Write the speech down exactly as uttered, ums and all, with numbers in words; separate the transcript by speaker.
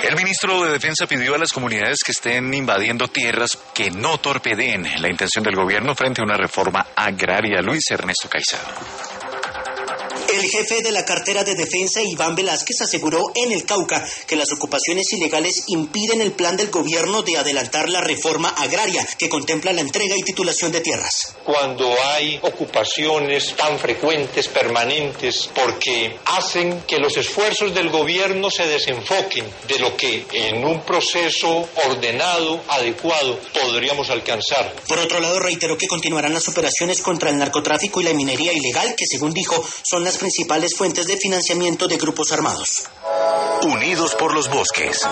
Speaker 1: El ministro de Defensa pidió a las comunidades que estén invadiendo tierras que no torpedeen la intención del gobierno frente a una reforma agraria. Luis Ernesto Caicedo.
Speaker 2: El jefe de la cartera de defensa, Iván Velázquez, aseguró en el Cauca que las ocupaciones ilegales impiden el plan del gobierno de adelantar la reforma agraria que contempla la entrega y titulación de tierras.
Speaker 3: Cuando hay ocupaciones tan frecuentes, permanentes, porque hacen que los esfuerzos del gobierno se desenfoquen de lo que en un proceso ordenado, adecuado, podríamos alcanzar.
Speaker 2: Por otro lado, reiteró que continuarán las operaciones contra el narcotráfico y la minería ilegal, que según dijo, son las principales fuentes de financiamiento de grupos armados.
Speaker 4: Unidos por los bosques.